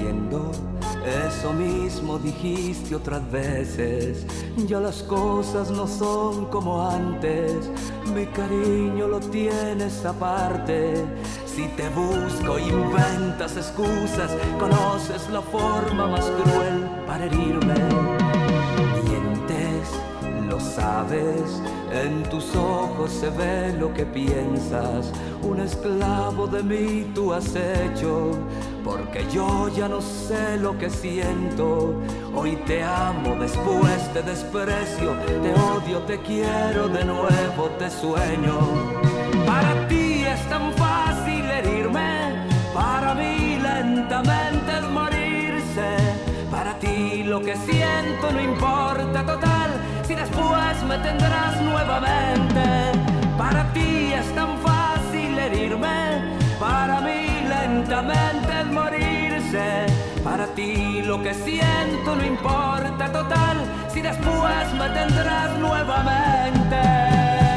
entiendo, eso mismo dijiste otras veces. Ya las cosas no son como antes, mi cariño lo tienes aparte. Si te busco, inventas excusas, conoces la forma más cruel para herirme. Mientes, lo sabes, en tus ojos se ve lo que piensas. Un esclavo de mí tú has hecho, porque yo ya no sé lo que siento. Hoy te amo, después te desprecio, te odio, te quiero de nuevo, te sueño. Para ti es tan fácil herirme, para mí lentamente es morirse. Para ti lo que siento no importa, total, si después me tendrás nuevamente. Para ti es tan fácil herirme, para mí lentamente es morirse. Para ti lo que siento no importa, total, si después me tendrás nuevamente.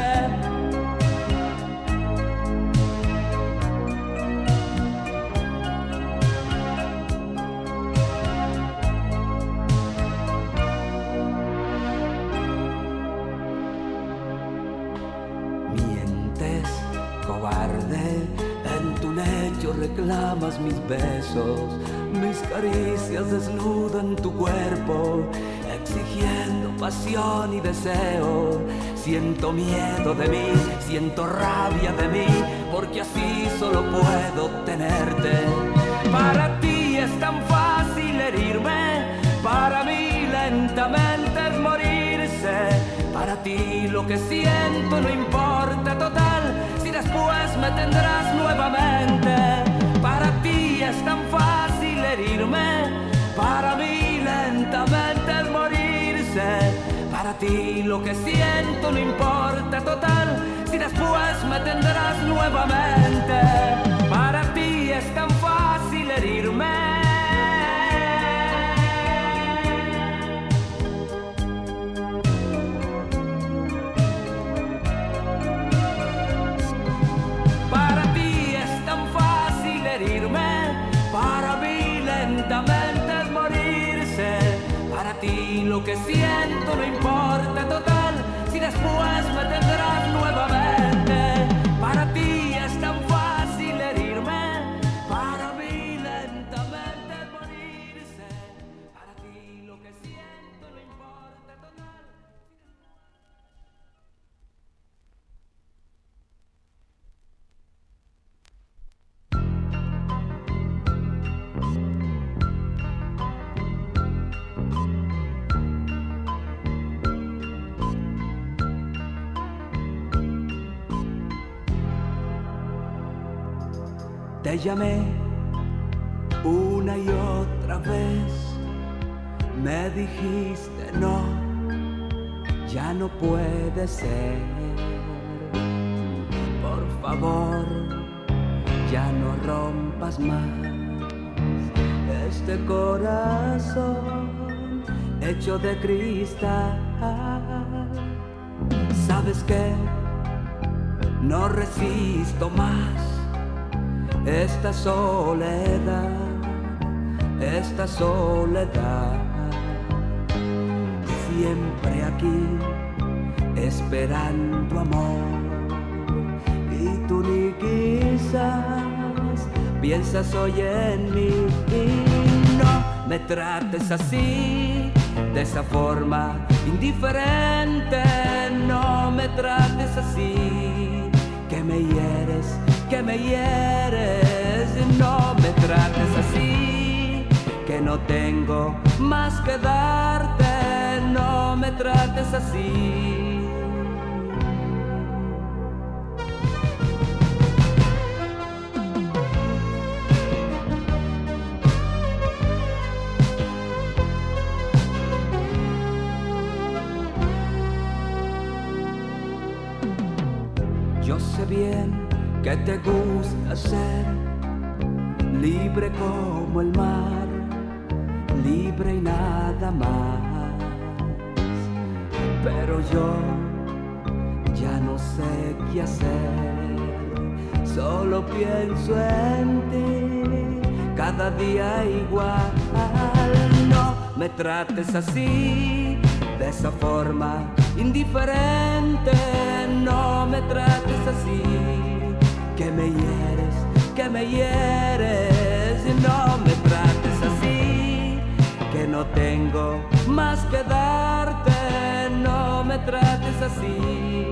En tu lecho reclamas mis besos, mis caricias desnudan tu cuerpo, exigiendo pasión y deseo. Siento miedo de mí, siento rabia de mí, porque así solo puedo tenerte. Para ti es tan fácil herirme, para mí lentamente es morirse. Para ti lo que siento no importa, total, si después me tendrás nuevamente. Para ti es tan fácil herirme, para mí lentamente es morirse. Para ti lo que siento no importa, total, si después me tendrás nuevamente. Para ti es tan fácil herirme. Para mí lentamente es morirse. Para ti lo que siento no importa, total, si después me tendrás nuevamente. Para ti es tan fácil herirme, para mí lentamente es morirse. Para ti lo que siento no importa, total. Te llamé una y otra vez, me dijiste no, ya no puede ser. Por favor, ya no rompas más este corazón hecho de cristal. ¿Sabes qué? No resisto más esta soledad, esta soledad. Siempre aquí esperando amor, y tú ni quizás piensas hoy en mí. Y no me trates así, de esa forma indiferente. No me trates así, que me hieres, que me hieres. No me trates así, que no tengo más que darte. No me trates así. Yo sé bien que te gusta ser libre como el mar, libre y nada más. Pero yo ya no sé qué hacer, solo pienso en ti. cada día igual. No me trates así, de esa forma indiferente. No me trates así, que me hieres, que me hieres. No me trates así, que no tengo más que darte. No me trates así.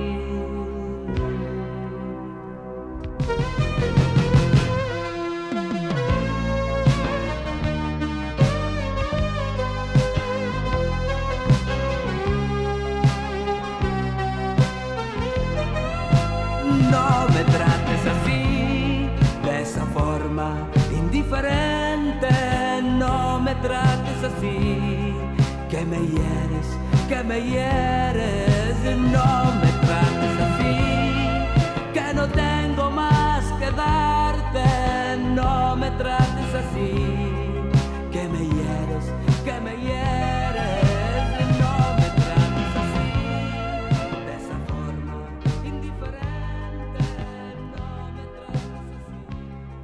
No me trates así, de esa forma indiferente. No me trates así, que me hieres, que me hieres. No me trates así, que no tengo más que darte. No me trates así, que me hieres, que me hieres. No me trates así, de esa forma indiferente. No me trates así.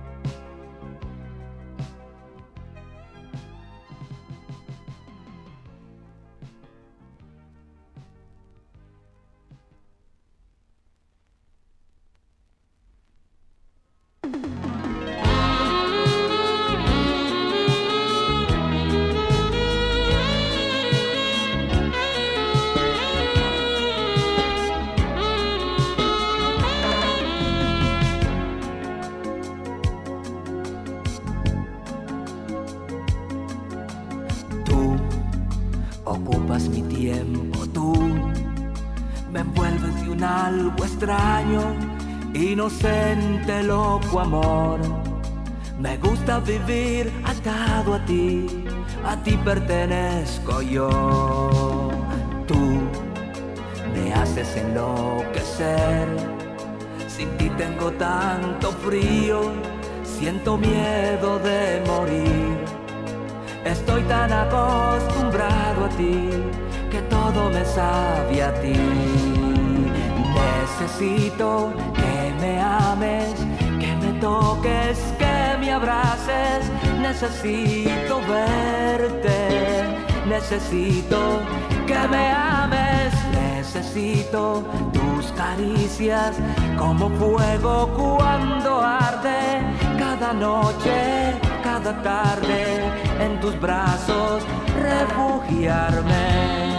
Tú ocupas mi tiempo, tú me envuelves de un algo extraño, inocente, loco amor. Me gusta vivir atado a ti pertenezco yo. Tú me haces enloquecer, sin ti tengo tanto frío, siento miedo de morir. Estoy tan acostumbrado a ti, que todo me sabe a ti. Necesito que me ames, que me toques, que me abraces. Necesito verte, necesito que me ames. Necesito tus caricias como fuego cuando arde. Cada noche, cada tarde, en tus brazos refugiarme.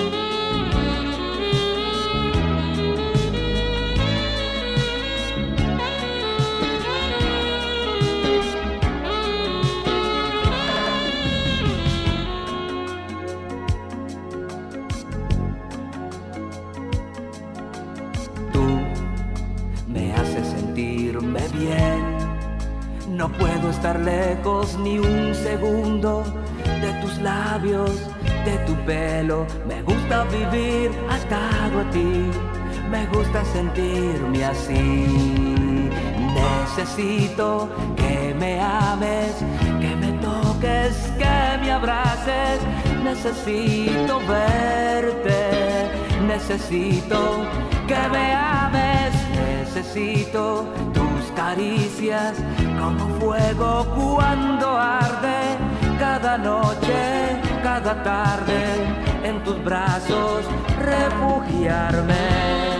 Bien, no puedo estar lejos ni un segundo de tus labios, de tu pelo. Me gusta vivir atado a ti, me gusta sentirme así. Necesito que me ames, que me toques, que me abraces. Necesito verte, necesito que me ames. Necesito tus caricias como fuego cuando arde. Cada noche, cada tarde, en tus brazos refugiarme.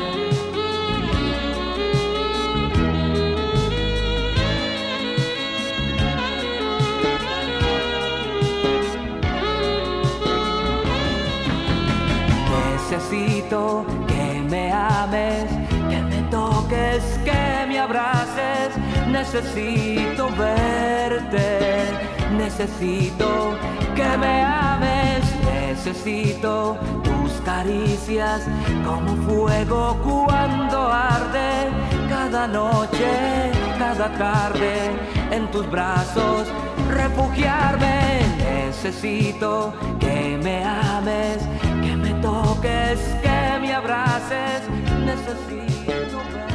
Necesito que me ames, que me toques, que me abraces. Necesito verte, necesito que me ames. Necesito tus caricias como fuego cuando arde. Cada noche, cada tarde, en tus brazos refugiarme. Necesito que me ames, que me toques, que me abraces. Necesito verte.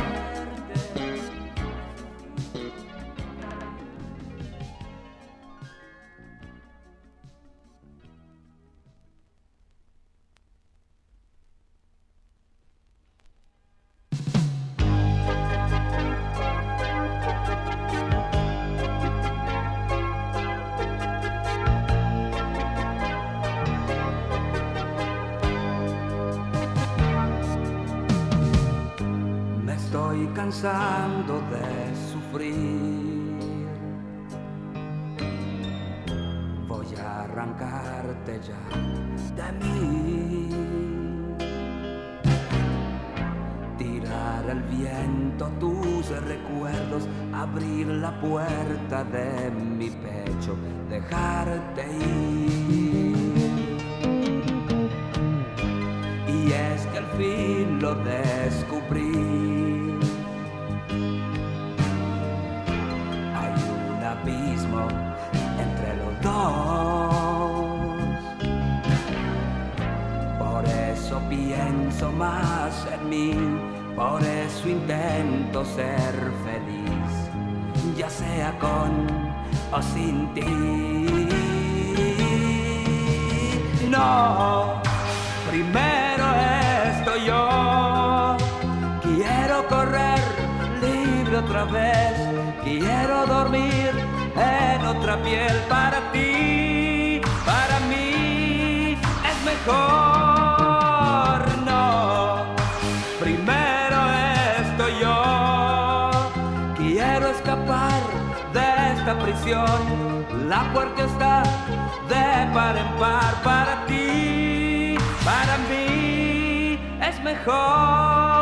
cansando de sufrir. Voy a arrancarte ya de mí, tirar al viento tus recuerdos, abrir la puerta de mi pecho, dejarte ir. Y es que al fin lo descubrí, hay un abismo entre los dos. Por eso pienso más en mí, por eso intento ser feliz, ya sea con o sin ti. No, primero estoy yo. Quiero correr libre otra vez, quiero dormir en otra piel. Para ti, para mí es mejor. No, primero estoy yo. Quiero escapar de esta prisión, la puerta está de par en par. Para ti, para mí es mejor.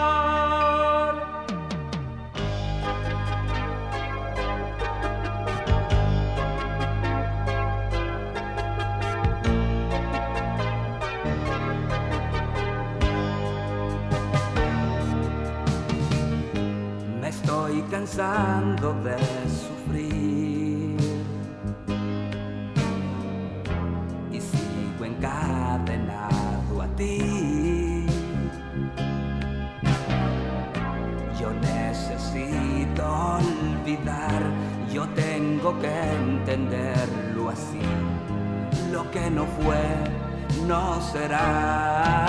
Me estoy cansando de sufrir y sigo encadenado a ti. Yo necesito olvidar, yo tengo que entenderlo así. Lo que no fue, no será.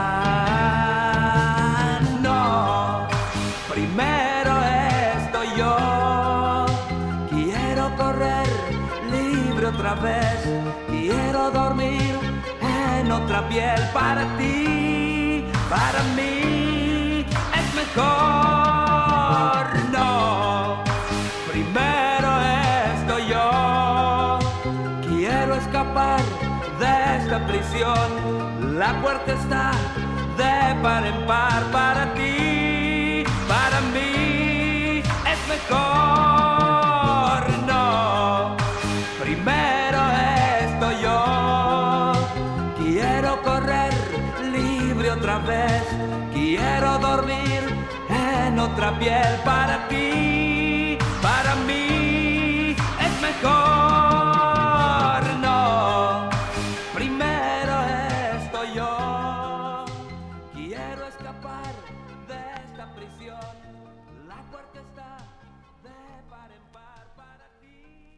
No, primero estoy yo. Quiero correr libre otra vez, quiero dormir en otra piel. Para ti, para mí es mejor. No, primero estoy yo. Quiero escapar de esta prisión, la puerta está de par en par. Para ti, para mí es mejor. No, primero estoy yo. Quiero correr libre otra vez, quiero dormir en otra piel. Para ti, para mí es mejor. No, primero estoy yo. Quiero escapar de esta prisión, la puerta está de par en par. Para ti,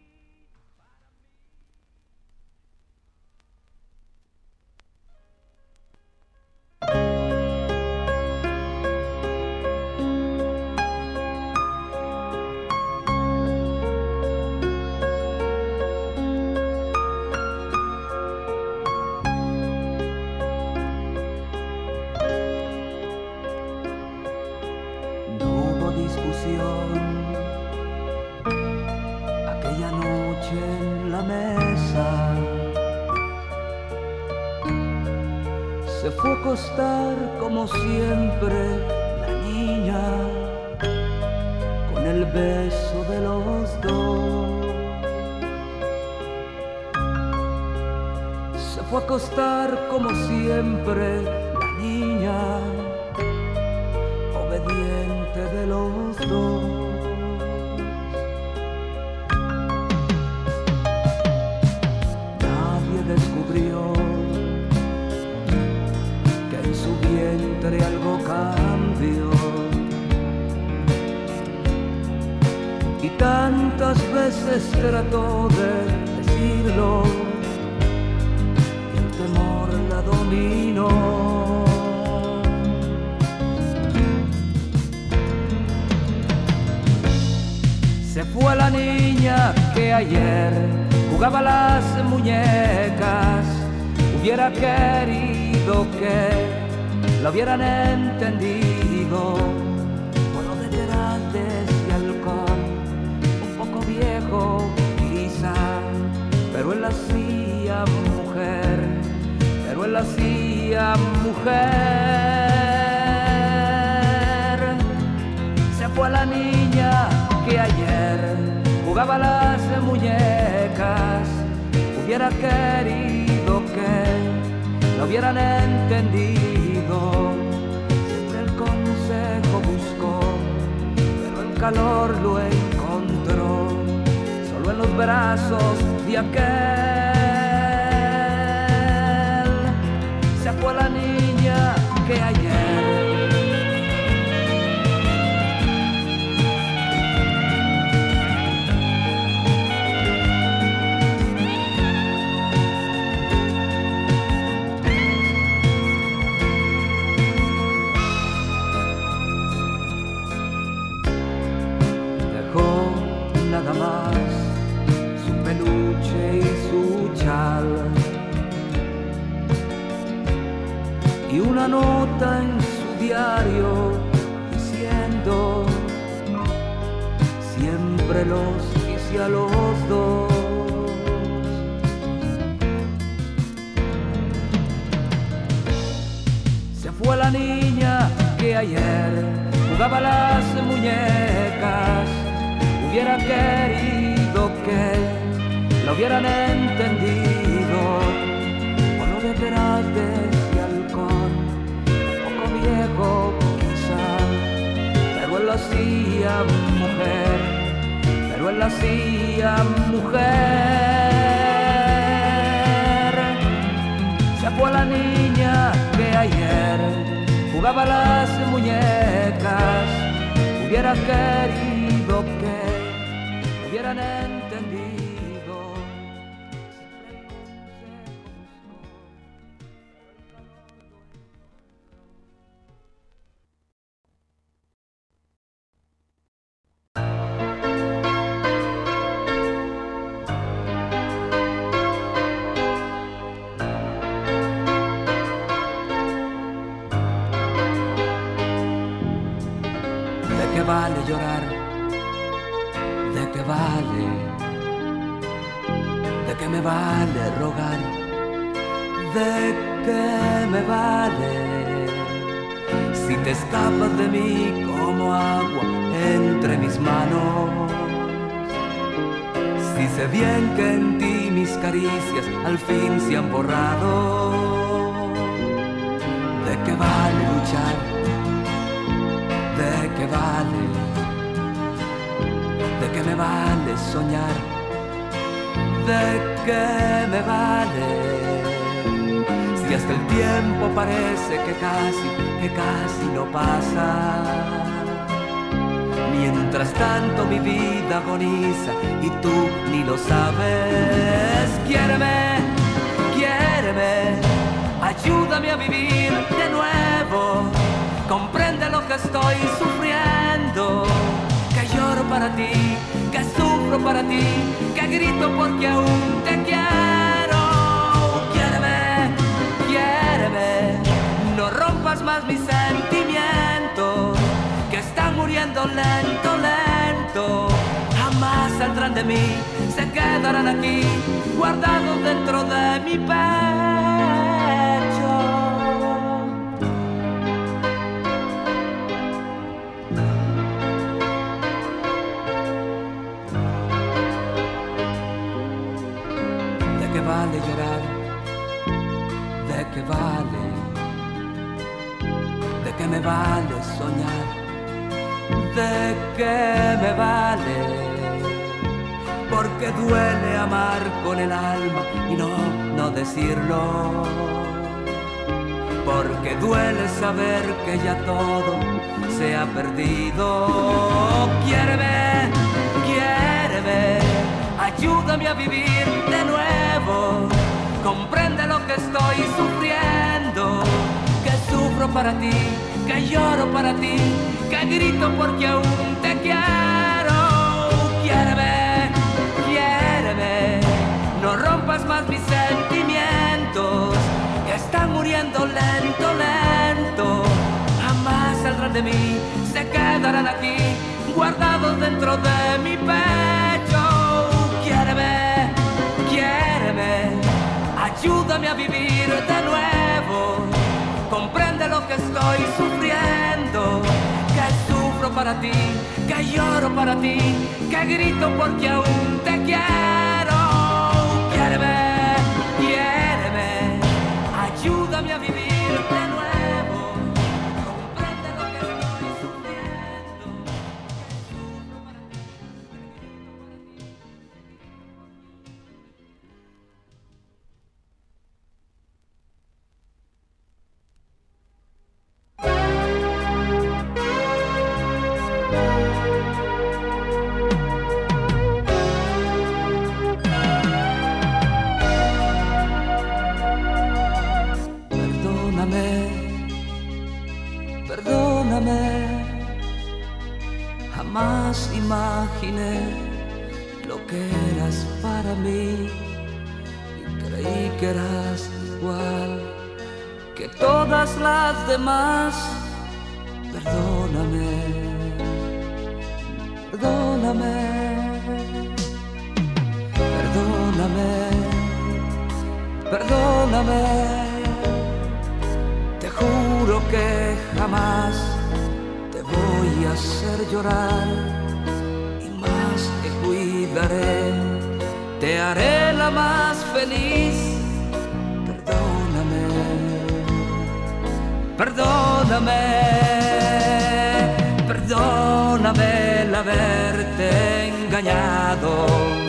no hubo discusión aquella noche en la mesa. Se fue a acostar como siempre la niña, con el beso de los dos. Se fue a acostar como siempre la niña, obediente de los dos. Nadie descubrió que en su vientre algo cambió, y tantas veces trató de decirlo, y el temor la dominó. Se fue la niña que ayer jugaba a las muñecas. Hubiera querido que lo hubieran entendido, por lo de que detrás de ese halcón, un poco viejo quizá, pero él la hacía mujer, pero él la hacía mujer. Se fue la niña que ayer jugaba a las muñecas, hubiera querido que lo hubieran entendido. Siempre el consejo buscó, pero el calor lo encontró solo en los brazos de aquel. Se fue la niña que ayer nada más su peluche y su chal y una nota en su diario diciendo: siempre los quise a los dos. Se fue la niña que ayer jugaba a las muñecas, hubiera querido que lo hubieran entendido. O no detrás de ese halcón, un poco viejo quizá, pero él lo hacía mujer, pero él lo hacía mujer. Se fue la niña que ayer jugaba a las muñecas, hubiera querido que hubieran entendido. ¿De qué vale llorar? ¿De qué vale? ¿De qué me vale rogar? ¿De qué me vale? Si te escapas de mí como agua entre mis manos. Si sé bien que en ti mis caricias al fin se han borrado. ¿De qué vale luchar? ¿De qué vale? ¿De qué me vale soñar? ¿De qué me vale? Si hasta el tiempo parece que casi no pasa. Mientras tanto mi vida agoniza y tú ni lo sabes. Quiéreme, quiéreme, ayúdame a vivir de nuevo. Comprende lo que estoy sufriendo, que lloro para ti, que sufro para ti, que grito porque aún te quiero. Quiéreme, quiéreme, no rompas más mis sentimientos, que están muriendo lento, lento. Jamás saldrán de mí, se quedarán aquí, guardados dentro de mi pecho. ¿De qué vale llorar? ¿De qué vale? ¿De qué me vale soñar? ¿De qué me vale? Porque duele amar con el alma y no decirlo. Porque duele saber que ya todo se ha perdido. Quiéreme, quiéreme, ayúdame a vivir de nuevo. Comprende lo que estoy sufriendo, que sufro para ti, que lloro para ti, que grito porque aún te quiero. Quiéreme, quiéreme, no rompas más mis sentimientos, que están muriendo lento, lento. Jamás saldrán de mí, se quedarán aquí, dentro de mi pecho. Quiéreme, quiéreme, ayúdame a vivir de nuevo. Comprende lo que estoy sufriendo, que sufro para ti, que lloro para ti, que grito porque aún te quiero. Quiéreme, quiéreme, ayúdame a vivir de nuevo. Comprende lo que estoy sufriendo, que sufro para ti, que grito Perdóname, jamás imaginé lo que eras para mí y creí que eras igual que todas las demás. Perdóname, perdóname, perdóname, perdóname. Te juro que jamás te voy a hacer llorar y más te cuidaré, te haré la más feliz. Perdóname, perdóname, perdóname el haberte engañado.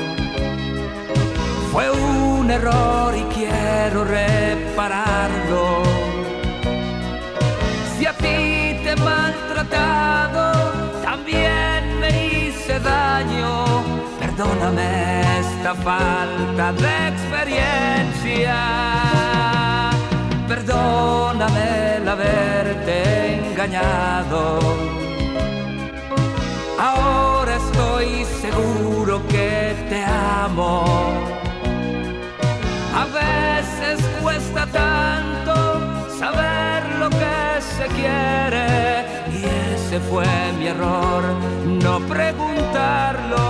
Fue un error y quiero repararlo. Si a ti te he maltratado, también me hice daño. Perdóname esta falta de experiencia. Perdóname el haberte engañado. Ahora estoy seguro que te amo. A veces cuesta tanto saber lo que se quiere y ese fue mi error, no preguntarlo.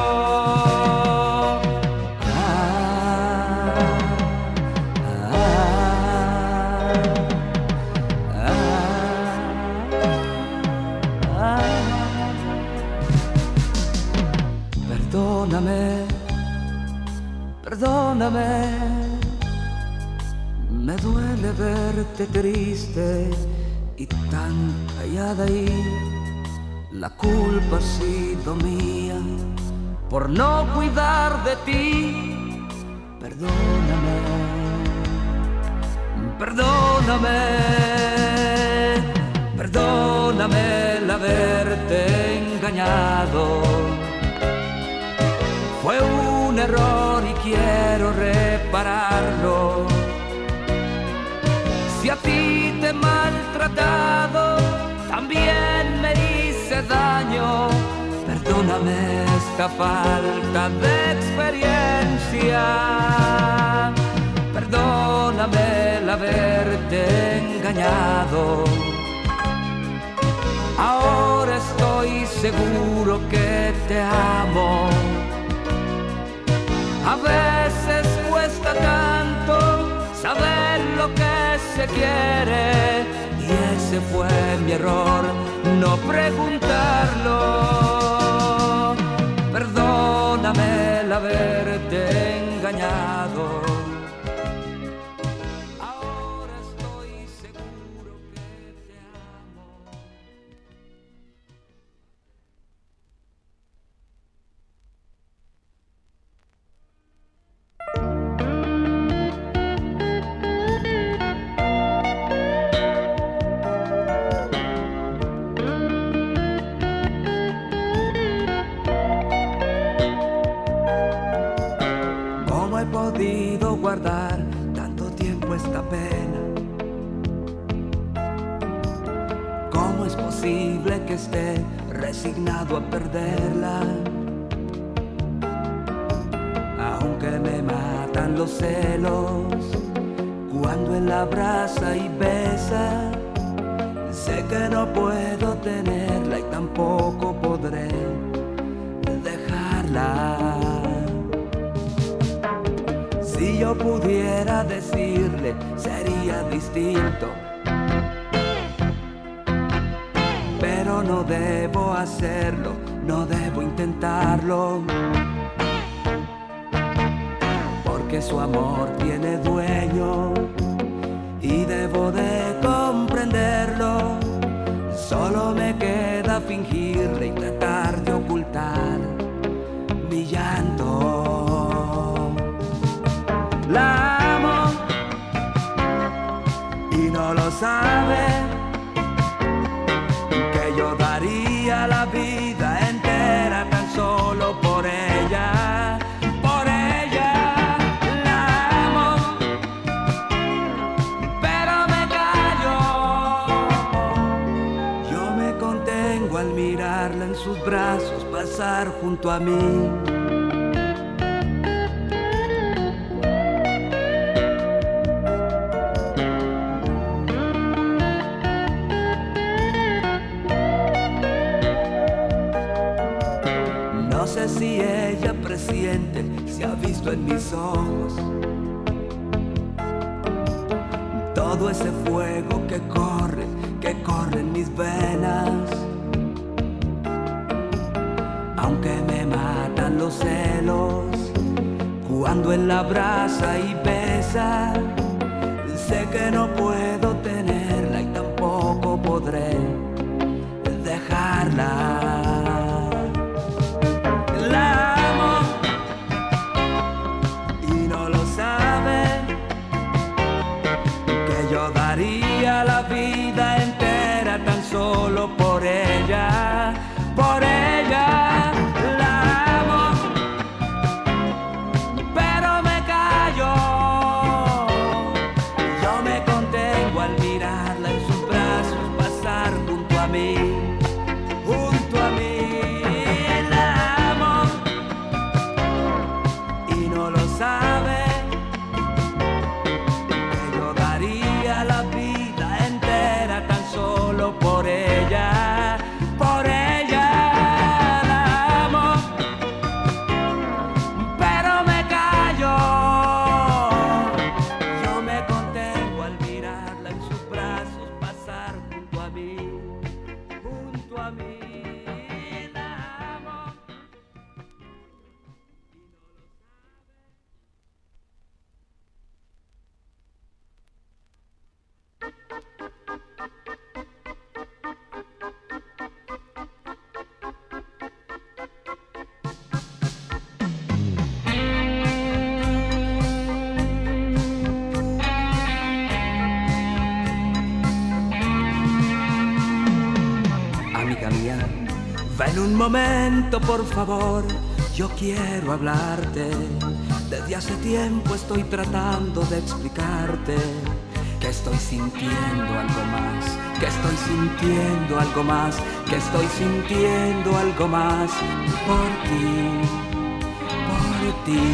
Perdóname, perdóname. Me duele verte triste y tan callada y la culpa ha sido mía por no cuidar de ti. Perdóname, perdóname, perdóname el haberte engañado. Fue un error y quiero repararlo. Si a ti te he maltratado, también me hice daño. Perdóname esta falta de experiencia. Perdóname el haberte engañado. Ahora estoy seguro que te amo. A veces cuesta tanto saber lo que se quiere y ese fue mi error, no preguntarlo. Perdóname el haberte engañado. Ahora estoy seguro que te amo. Podido guardar tanto tiempo esta pena. ¿Cómo es posible que esté resignado a perderla? Aunque me matan los celos cuando él la abraza y besa, sé que no puedo tenerla y tampoco podré dejarla. Si yo pudiera decirle, sería distinto, pero no debo hacerlo, no debo intentarlo, porque su amor tiene dueño y debo de comprenderlo. Solo me queda fingirle y tratar de ocultar mi llanto. La amo y no lo sabe, que yo daría la vida entera tan solo por ella, por ella. La amo, pero me callo. Yo me contengo al mirarla en sus brazos pasar junto a mí. No sé si ella presiente, si ha visto en mis ojos todo ese fuego que corre en mis venas. Aunque me matan los celos cuando él la abraza y besa, sé que no puedo tenerla y tampoco podré dejarla. La vida entera tan solo por ella, por ella. La amo, pero me callo. Yo me contengo al mirarla en sus brazos pasar junto a mí, junto a mí. La amo y no lo sabe, que yo daría la vida solo por ella, por ella. La amo, pero me callo. Yo me contengo al mirarla en sus brazos pasar junto a mí, junto a mí. La amo. Amiga mía, ven un momento por favor, yo quiero hablarte. Desde hace tiempo estoy tratando de explicarte que estoy sintiendo algo más, que estoy sintiendo algo más, que estoy sintiendo algo más por ti, por ti.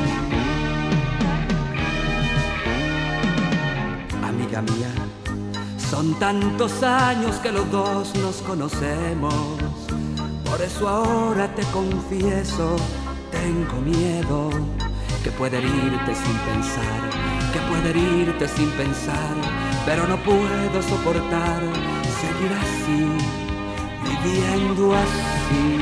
Amiga mía, son tantos años que los dos nos conocemos, por eso ahora te confieso, tengo miedo, que puede herirte sin pensar, que puede herirte sin pensar, pero no puedo soportar seguir así, viviendo así.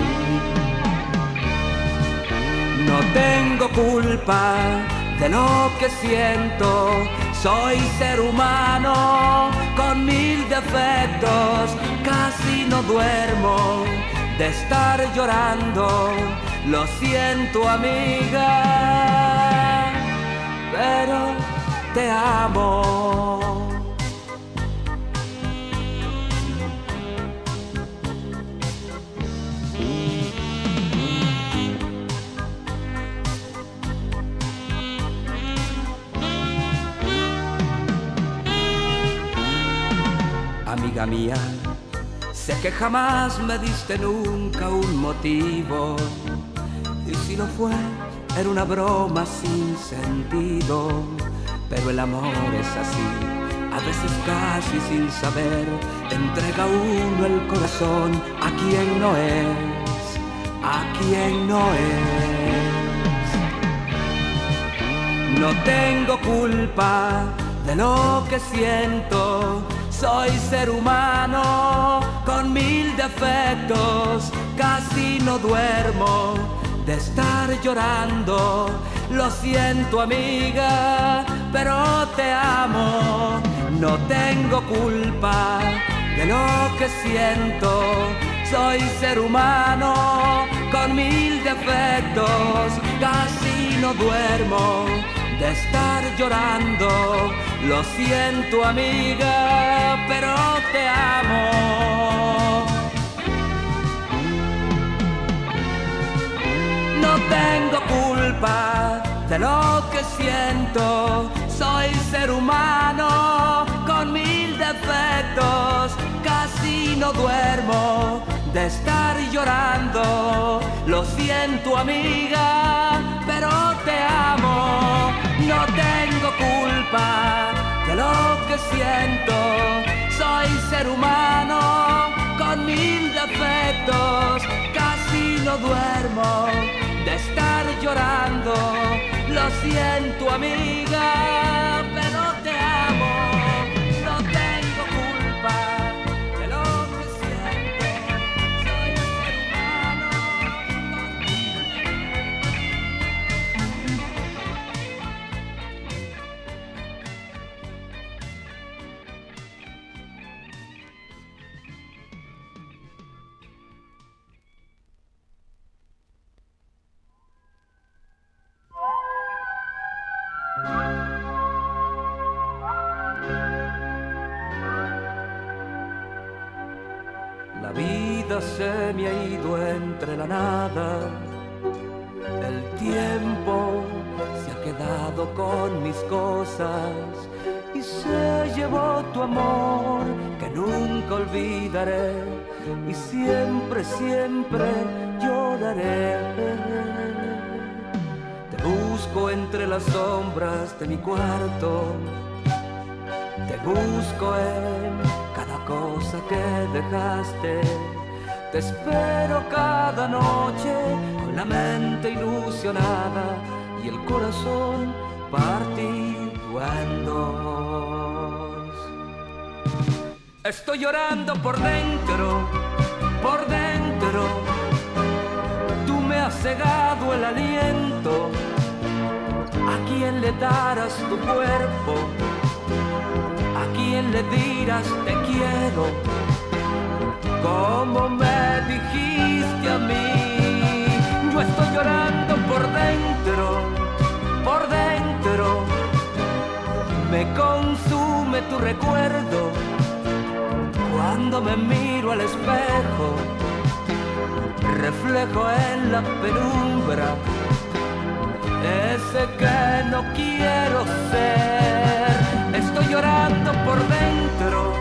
No tengo culpa de lo que siento, soy ser humano con mil defectos, casi no duermo de estar llorando, lo siento amiga, pero te amo. Amiga mía, sé que jamás me diste nunca un motivo, y si lo fue, era una broma sin sentido. Pero el amor es así, a veces casi sin saber, entrega uno el corazón a quien no es, a quien no es. No tengo culpa de lo que siento, soy ser humano con 1000 defectos, casi no duermo de estar llorando. Lo siento amiga, pero te amo. No tengo culpa de lo que siento, soy ser humano con 1000 defectos, casi no duermo de estar llorando. Lo siento amiga, pero te amo. No tengo culpa de lo que siento, soy ser humano con 1000 defectos, casi no duermo de estar llorando. Lo siento amiga, pero te amo. No tengo culpa de lo que siento, soy ser humano con 1000 defectos, casi no duermo de estar llorando. Lo siento amiga, pero te amo. No tengo culpa de lo que siento, soy ser humano con 1000 La vida se me ha ido entre la nada, el tiempo se ha quedado con mis cosas y se llevó tu amor que nunca olvidaré y siempre, siempre lloraré. Te busco entre las sombras de mi cuarto, te busco en cada cosa que dejaste, te espero cada noche con la mente ilusionada y el corazón partido en dos. Estoy llorando por dentro, tú me has cegado el aliento. ¿A quién le darás tu cuerpo? ¿A quién le dirás te quiero? Como me dijiste a mí. Yo estoy llorando por dentro, me consume tu recuerdo. Cuando me miro al espejo, reflejo en la penumbra ese que no quiero ser. Estoy llorando por dentro,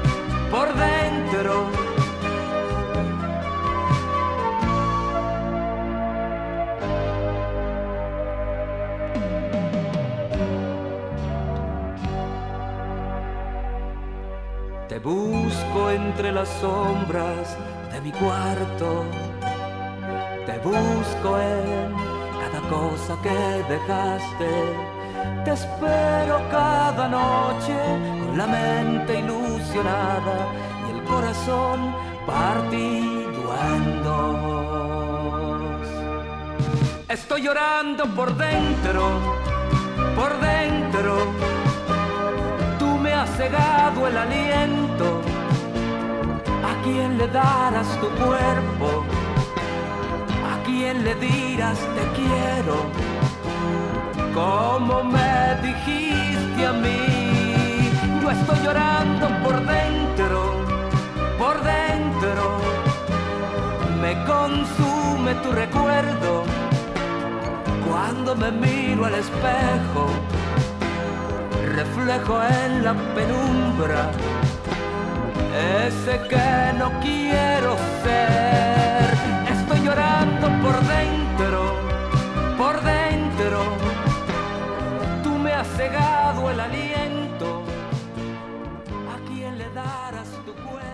Te busco entre las sombras de mi cuarto, te busco en cada cosa que dejaste, te espero cada noche con la mente ilusionada y el corazón partido en dos. Estoy llorando por dentro, tú me has cegado el aliento. ¿A quién le darás tu cuerpo? ¿A quién le dirás te quiero? Como me dijiste a mí. Yo estoy llorando por dentro, me consume tu recuerdo. Cuando me miro al espejo, reflejo en la penumbra ese que no quiero ser. Estoy llorando por dentro, tú me has cegado el aliento. ¿A quién le darás tu cuerpo?